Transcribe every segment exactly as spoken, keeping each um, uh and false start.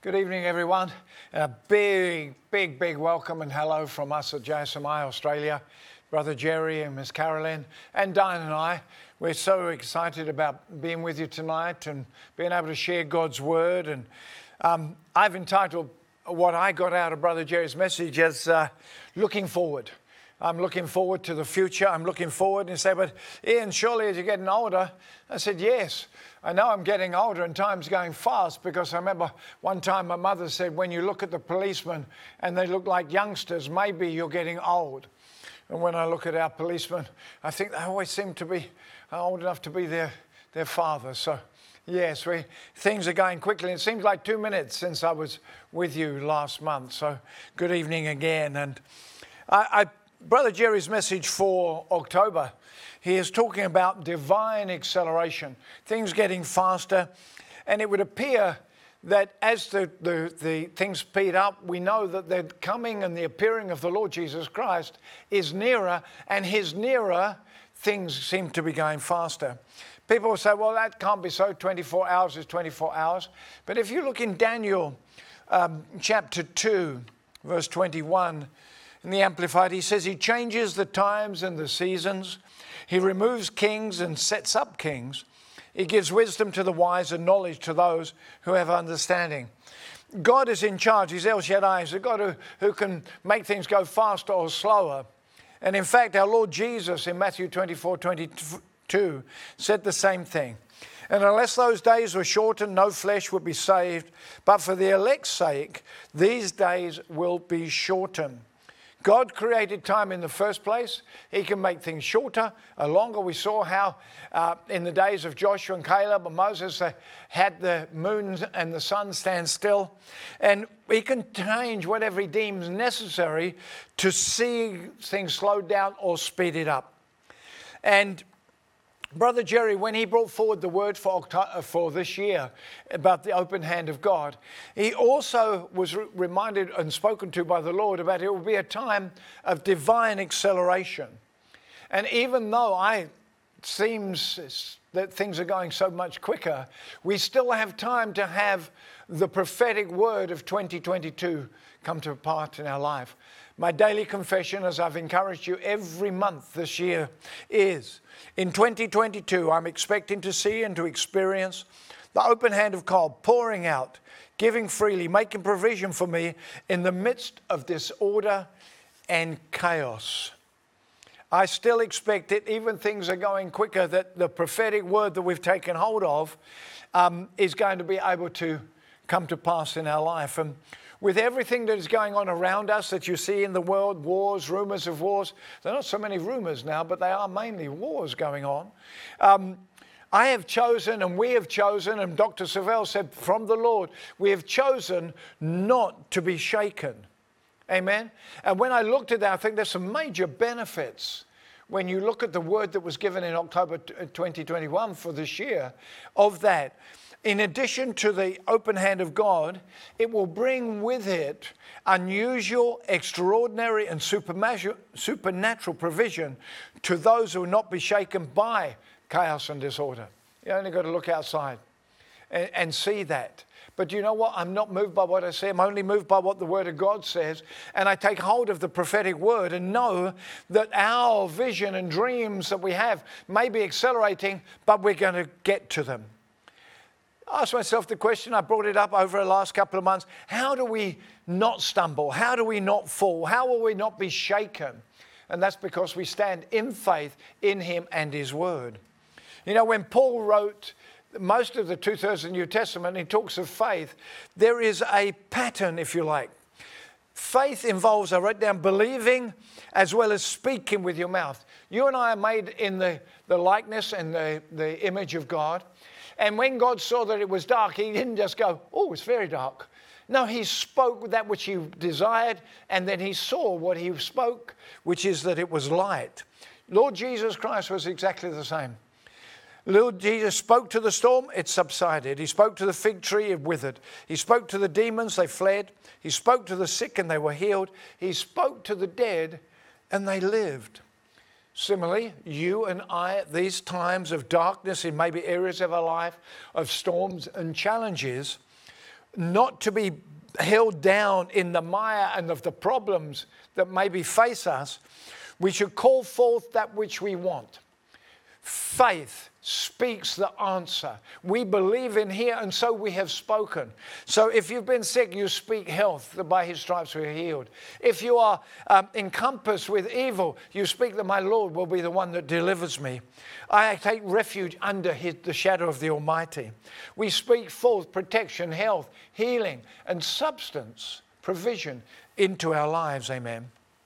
Good evening, everyone. A big, big, big welcome and hello from us at J S M I Australia. Brother Jerry and Miss Carolyn and Diane and I, we're so excited about being with you tonight and being able to share God's Word. And um, I've entitled what I got out of Brother Jerry's message as uh, Looking Forward. I'm looking forward to the future. I'm looking forward. And he said, but Ian, surely as you're getting older. I said, yes, I know I'm getting older and time's going fast, because I remember one time my mother said, when you look at the policemen and they look like youngsters, maybe you're getting old. And when I look at our policemen, I think they always seem to be old enough to be their, their father. So yes, we, things are going quickly. It seems like two minutes since I was with you last month. So good evening again. And I, I Brother Jerry's message for October, he is talking about divine acceleration, things getting faster. And it would appear that as the, the, the things speed up, we know that the coming and the appearing of the Lord Jesus Christ is nearer, and his nearer, things seem to be going faster. People will say, well, that can't be so. twenty-four hours is twenty-four hours. But if you look in Daniel um, chapter two, verse twenty-one, in the Amplified, he says he changes the times and the seasons. He removes kings and sets up kings. He gives wisdom to the wise and knowledge to those who have understanding. God is in charge. He's El Shaddai. He's the God who, who can make things go faster or slower. And in fact, our Lord Jesus in Matthew twenty-four twenty-two said the same thing. And unless those days were shortened, no flesh would be saved. But for the elect's sake, these days will be shortened. God created time in the first place. He can make things shorter or longer. We saw how uh, in the days of Joshua and Caleb and Moses, they had the moon and the sun stand still. And he can change whatever he deems necessary to see things slowed down or speed it up. And Brother Jerry, when he brought forward the word for October, for this year about the open hand of God, he also was re- reminded and spoken to by the Lord about it will be a time of divine acceleration. And even though I it seems that things are going so much quicker, we still have time to have the prophetic word of twenty twenty-two come to part in our life. My daily confession, as I've encouraged you every month this year, is in twenty twenty-two, I'm expecting to see and to experience the open hand of God pouring out, giving freely, making provision for me in the midst of disorder and chaos. I still expect it, even things are going quicker, that the prophetic word that we've taken hold of um, is going to be able to come to pass in our life. And with everything that is going on around us that you see in the world, wars, rumors of wars, there are not so many rumors now, but they are mainly wars going on. Um, I have chosen, and we have chosen, and Doctor Savelle said from the Lord, we have chosen not to be shaken. Amen. And when I looked at that, I think there's some major benefits when you look at the word that was given in October twenty twenty-one for this year of that. In addition to the open hand of God, it will bring with it unusual, extraordinary, and supernatural provision to those who will not be shaken by chaos and disorder. You only got to look outside and, and see that. But you know what? I'm not moved by what I say. I'm only moved by what the Word of God says. And I take hold of the prophetic word and know that our vision and dreams that we have may be accelerating, but we're going to get to them. I asked myself the question, I brought it up over the last couple of months. How do we not stumble? How do we not fall? How will we not be shaken? And that's because we stand in faith in him and his word. You know, when Paul wrote most of the two-thirds of the New Testament, he talks of faith. There is a pattern, if you like. Faith involves, I wrote down, believing as well as speaking with your mouth. You and I are made in the, the likeness and the, the image of God. And when God saw that it was dark, he didn't just go, oh, it's very dark. No, he spoke that which he desired, and then he saw what he spoke, which is that it was light. Lord Jesus Christ was exactly the same. Lord Jesus spoke to the storm, it subsided. He spoke to the fig tree, it withered. He spoke to the demons, they fled. He spoke to the sick and they were healed. He spoke to the dead and they lived. Similarly, you and I at these times of darkness in maybe areas of our life, of storms and challenges, not to be held down in the mire and of the problems that maybe face us, we should call forth that which we want. Faith speaks the answer. We believe in here, and so we have spoken. So if you've been sick, you speak health, that by his stripes we are healed. If you are um, encompassed with evil, you speak that my Lord will be the one that delivers me. I take refuge under his, the shadow of the Almighty. We speak forth protection, health, healing, and substance, provision into our lives. Amen.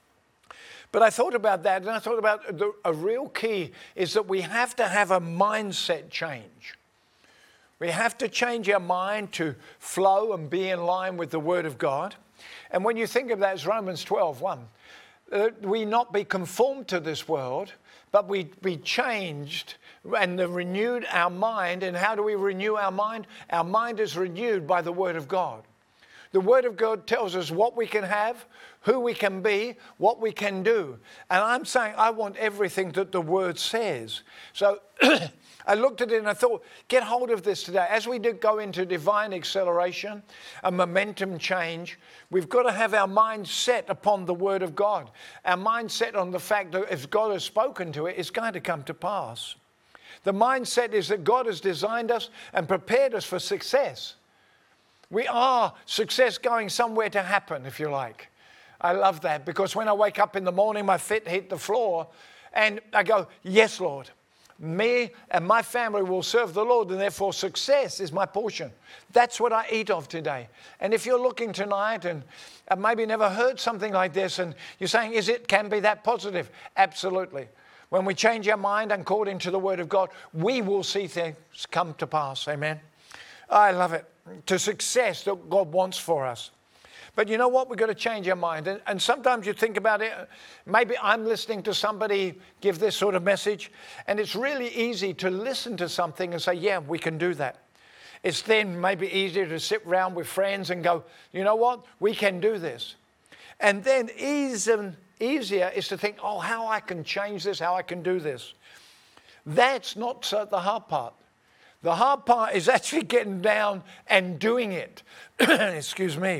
But I thought about that, and I thought about the, a real key is that we have to have a mindset change. We have to change our mind to flow and be in line with the Word of God. And when you think of that, it's Romans twelve one. Uh, we not be conformed to this world, but we be changed and renewed our mind. And how do we renew our mind? Our mind is renewed by the Word of God. The Word of God tells us what we can have, who we can be, what we can do. And I'm saying I want everything that the Word says. So I looked at it and I thought, get hold of this today. As we did go into divine acceleration, a momentum change, we've got to have our mind set upon the Word of God. Our mind set on the fact that if God has spoken to it, it's going to come to pass. The mindset is that God has designed us and prepared us for success. We are success going somewhere to happen, if you like. I love that, because when I wake up in the morning, my feet hit the floor and I go, yes, Lord, me and my family will serve the Lord, and therefore success is my portion. That's what I eat of today. And if you're looking tonight and maybe never heard something like this and you're saying, is it can be that positive? Absolutely. When we change our mind according to the Word of God, we will see things come to pass. Amen. I love it. To success that God wants for us. But you know what? We've got to change our mind. And, and sometimes you think about it, maybe I'm listening to somebody give this sort of message, and it's really easy to listen to something and say, yeah, we can do that. It's then maybe easier to sit around with friends and go, you know what? We can do this. And then even easier is to think, oh, how I can change this, how I can do this. That's not the hard part. The hard part is actually getting down and doing it. Excuse me.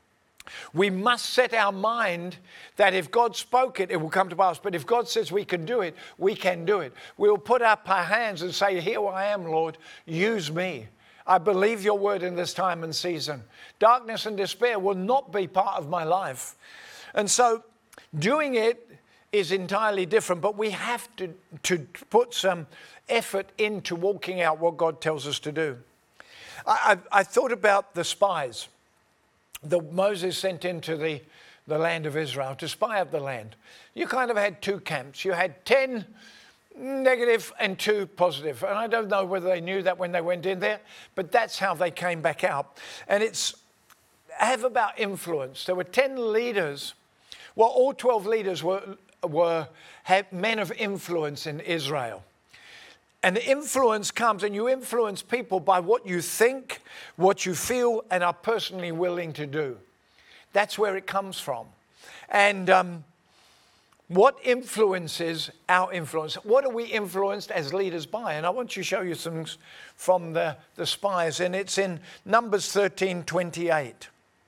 We must set our mind that if God spoke it, it will come to pass. But if God says we can do it, we can do it. We'll put up our hands and say, here I am, Lord, use me. I believe your word in this time and season. Darkness and despair will not be part of my life. And so doing it is entirely different, but we have to, to put some effort into walking out what God tells us to do. I, I, I thought about the spies that Moses sent into the, the land of Israel to spy out the land. You kind of had two camps. You had ten negative and two positive. And I don't know whether they knew that when they went in there, but that's how they came back out. And it's have about influence. There were ten leaders. Well, all twelve leaders were, were had men of influence in Israel. And the influence comes, and you influence people by what you think, what you feel, and are personally willing to do. That's where it comes from. And um, what influences our influence? What are we influenced as leaders by? And I want to show you some things from the, the spies, and it's in Numbers thirteen twenty-eight.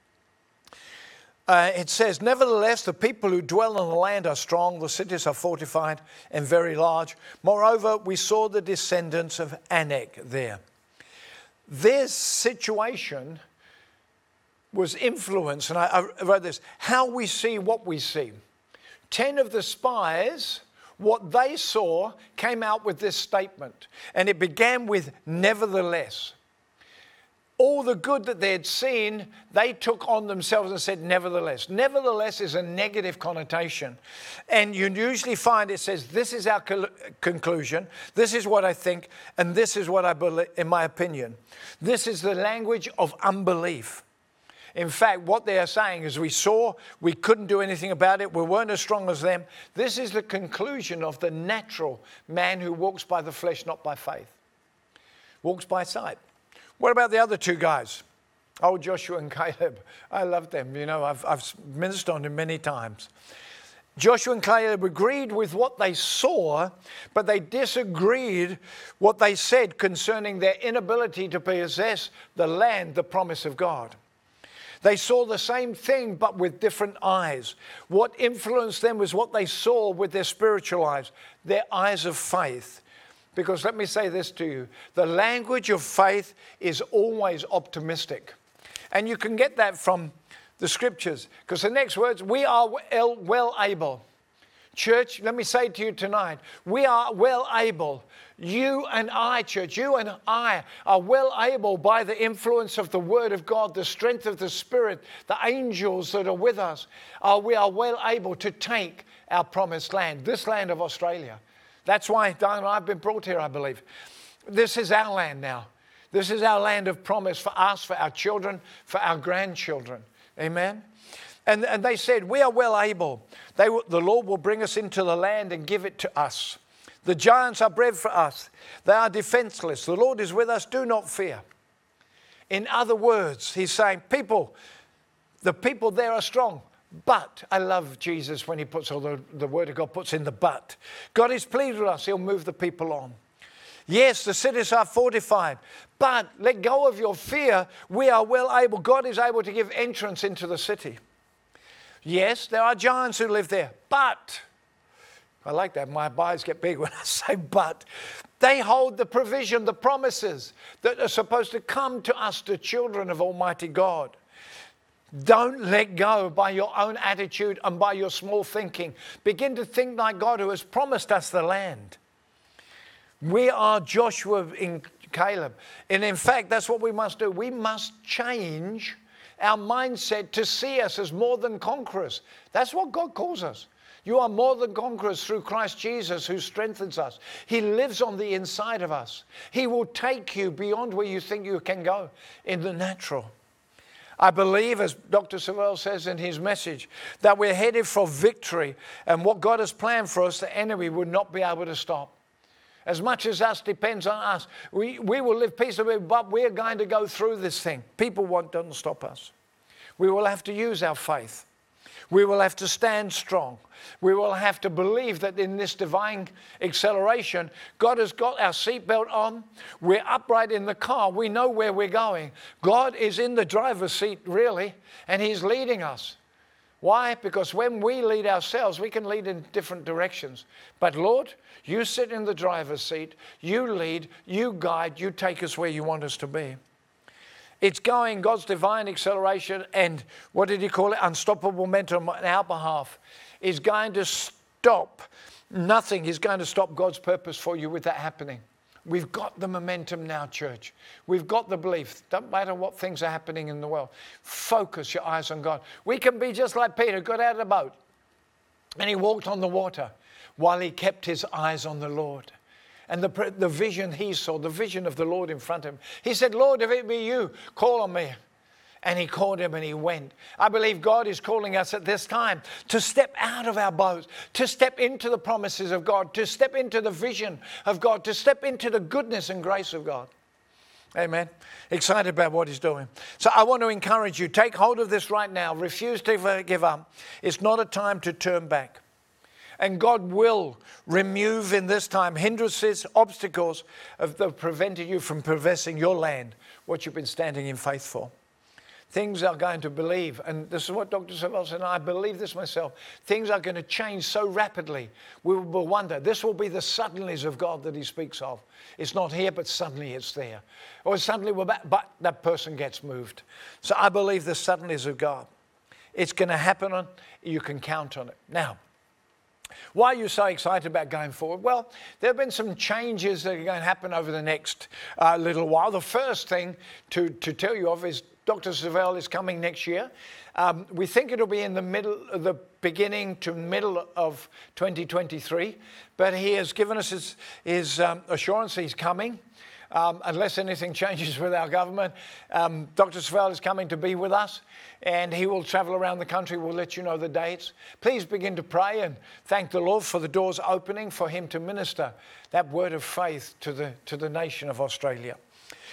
Uh, it says, nevertheless, the people who dwell on the land are strong, the cities are fortified and very large. Moreover, we saw the descendants of Anak there. Their situation was influenced, and I, I wrote this, how we see what we see. Ten of the spies, what they saw, came out with this statement, and it began with nevertheless. All the good that they had seen, they took on themselves and said, nevertheless. Nevertheless is a negative connotation. And you usually find it says, this is our co- conclusion, this is what I think, and this is what I believe, in my opinion. This is the language of unbelief. In fact, what they are saying is we saw, we couldn't do anything about it, we weren't as strong as them. This is the conclusion of the natural man who walks by the flesh, not by faith. Walks by sight. What about the other two guys? Oh, Joshua and Caleb. I love them. You know, I've, I've ministered on them many times. Joshua and Caleb agreed with what they saw, but they disagreed what they said concerning their inability to possess the land, the promise of God. They saw the same thing, but with different eyes. What influenced them was what they saw with their spiritual eyes, their eyes of faith. Because let me say this to you, the language of faith is always optimistic. And you can get that from the scriptures, because the next words, we are well able. Church, let me say to you tonight, we are well able. You and I, church, you and I are well able by the influence of the Word of God, the strength of the Spirit, the angels that are with us. Uh, we are well able to take our promised land, this land of Australia. That's why Diane and I have been brought here, I believe. This is our land now. This is our land of promise for us, for our children, for our grandchildren. Amen? And, and they said, we are well able. They, the Lord will bring us into the land and give it to us. The giants are bread for us. They are defenseless. The Lord is with us. Do not fear. In other words, he's saying, people, the people there are strong. But I love Jesus when he puts all the, the word of God puts in the but. God is pleased with us. He'll move the people on. Yes, the cities are fortified, but let go of your fear. We are well able. God is able to give entrance into the city. Yes, there are giants who live there, but, I like that, my eyes get big when I say but, they hold the provision, the promises that are supposed to come to us, the children of Almighty God. Don't let go by your own attitude and by your small thinking. Begin to think like God who has promised us the land. We are Joshua and Caleb. And in fact, that's what we must do. We must change our mindset to see us as more than conquerors. That's what God calls us. You are more than conquerors through Christ Jesus who strengthens us. He lives on the inside of us. He will take you beyond where you think you can go in the natural. I believe, as Doctor Savelle says in his message, that we're headed for victory, and what God has planned for us, the enemy would not be able to stop. As much as us depends on us, we, we will live peaceably, but we're going to go through this thing. People won't don't stop us. We will have to use our faith. We will have to stand strong. We will have to believe that in this divine acceleration, God has got our seatbelt on. We're upright in the car. We know where we're going. God is in the driver's seat, really, and he's leading us. Why? Because when we lead ourselves, we can lead in different directions. But Lord, you sit in the driver's seat, you lead, you guide, you take us where you want us to be. It's going God's divine acceleration and, what did he call it? Unstoppable momentum on our behalf is going to stop. Nothing is going to stop God's purpose for you with that happening. We've got the momentum now, church. We've got the belief. Don't matter what things are happening in the world. Focus your eyes on God. We can be just like Peter, got out of the boat and he walked on the water while he kept his eyes on the Lord. And the, the vision he saw, the vision of the Lord in front of him. He said, Lord, if it be you, call on me. And he called him and he went. I believe God is calling us at this time to step out of our boats, to step into the promises of God, to step into the vision of God, to step into the goodness and grace of God. Amen. Excited about what he's doing. So I want to encourage you, take hold of this right now. Refuse to give up. It's not a time to turn back. And God will remove in this time hindrances, obstacles of that prevented you from possessing your land, what you've been standing in faith for. Things are going to believe, and this is what Doctor Savelle said, and I believe this myself, things are going to change so rapidly, we will wonder. This will be the suddenlies of God that he speaks of. It's not here, but suddenly it's there. Or suddenly, we're back, but that person gets moved. So I believe the suddenlies of God. It's going to happen, on, you can count on it. Now, why are you so excited about going forward? Well, there have been some changes that are going to happen over the next uh, little while. The first thing to, to tell you of is Doctor Savelle is coming next year. Um, we think it'll be in the middle, the beginning to middle of twenty twenty-three, but he has given us his, his um, assurance he's coming. Um, unless anything changes with our government, um, Doctor Savelle is coming to be with us, and he will travel around the country. We'll let you know the dates. Please begin to pray and thank the Lord for the doors opening for him to minister that word of faith to the, to the nation of Australia.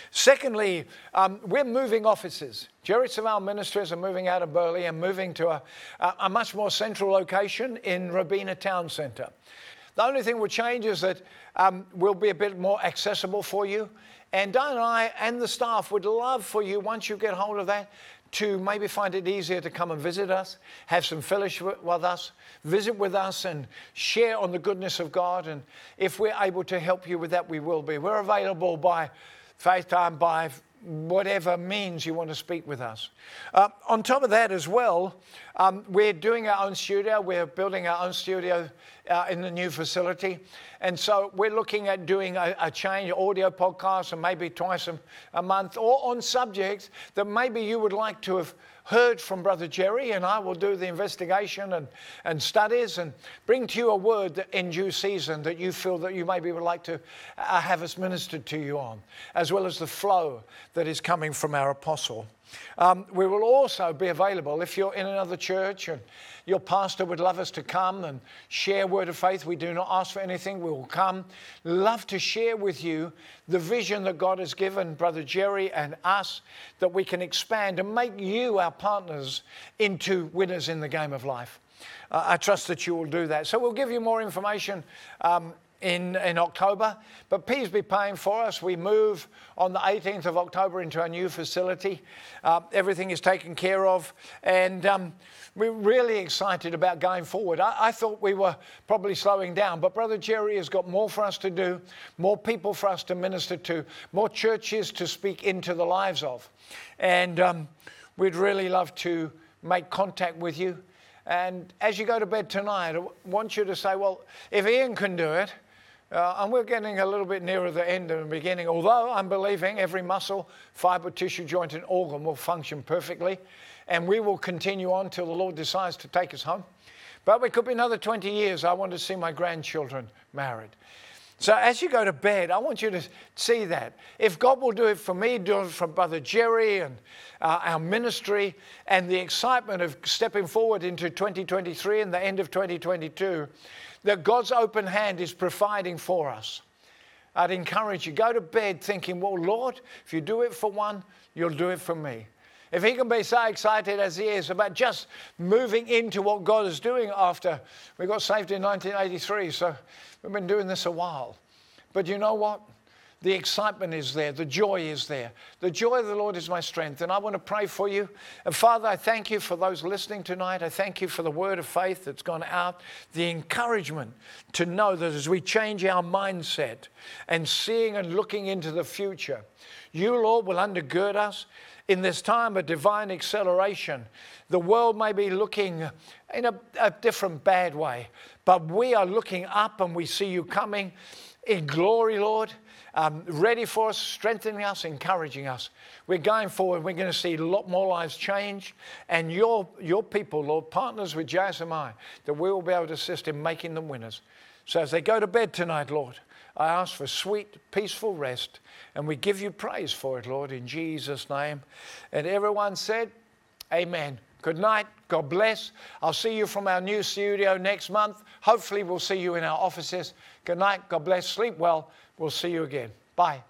Secondly, um, we're moving offices. Jerry Savelle Ministries are moving out of Burleigh and moving to a, a, a much more central location in Robina Town Centre. The only thing will change is that um, we'll be a bit more accessible for you. And Diane and I and the staff would love for you, once you get hold of that, to maybe find it easier to come and visit us, have some fellowship with us, visit with us and share on the goodness of God. And if we're able to help you with that, we will be. We're available by FaceTime, by whatever means you want to speak with us. Uh, on top of that as well, um, we're doing our own studio. We're building our own studio uh, in the new facility. And so we're looking at doing a, a change, audio podcast, and maybe twice a, a month, or on subjects that maybe you would like to have heard from Brother Jerry, and I will do the investigation and, and studies and bring to you a word that in due season that you feel that you maybe would like to uh, have us ministered to you on, as well as the flow that is coming from our apostle. Um, we will also be available if you're in another church and your pastor would love us to come and share word of faith. We do not ask for anything. We will come. Love to share with you the vision that God has given Brother Jerry and us, that we can expand and make you our partners into winners in the game of life. Uh, I trust that you will do that. So we'll give you more information um, In, in October, but please be praying for us. We move on the eighteenth of October into our new facility. Uh, everything is taken care of, and um, we're really excited about going forward. I, I thought we were probably slowing down, but Brother Jerry has got more for us to do, more people for us to minister to, more churches to speak into the lives of. And um, we'd really love to make contact with you. And as you go to bed tonight, I want you to say, well, if Ian can do it, Uh, and we're getting a little bit nearer the end and the beginning, although I'm believing every muscle, fiber, tissue, joint and organ will function perfectly, and we will continue on till the Lord decides to take us home. But it could be another twenty years. I want to see my grandchildren married. So as you go to bed, I want you to see that. If God will do it for me, do it for Brother Jerry and uh, our ministry, and the excitement of stepping forward into twenty twenty-three and the end of twenty twenty-two, that God's open hand is providing for us. I'd encourage you, go to bed thinking, well, Lord, if you do it for one, you'll do it for me. If he can be so excited as he is about just moving into what God is doing after we got saved in nineteen eighty-three, so we've been doing this a while. But you know what? The excitement is there. The joy is there. The joy of the Lord is my strength. And I want to pray for you. And Father, I thank you for those listening tonight. I thank you for the word of faith that's gone out. The encouragement to know that as we change our mindset and seeing and looking into the future, you, Lord, will undergird us in this time of divine acceleration. The world may be looking in a, a different bad way, but we are looking up and we see you coming in glory, Lord. Um, ready for us, strengthening us, encouraging us. We're going forward. We're going to see a lot more lives change. And your, your people, Lord, partners with J S M I, that we will be able to assist in making them winners. So as they go to bed tonight, Lord, I ask for sweet, peaceful rest. And we give you praise for it, Lord, in Jesus' name. And everyone said, amen. Good night. God bless. I'll see you from our new studio next month. Hopefully we'll see you in our offices. Good night. God bless. Sleep well. We'll see you again. Bye.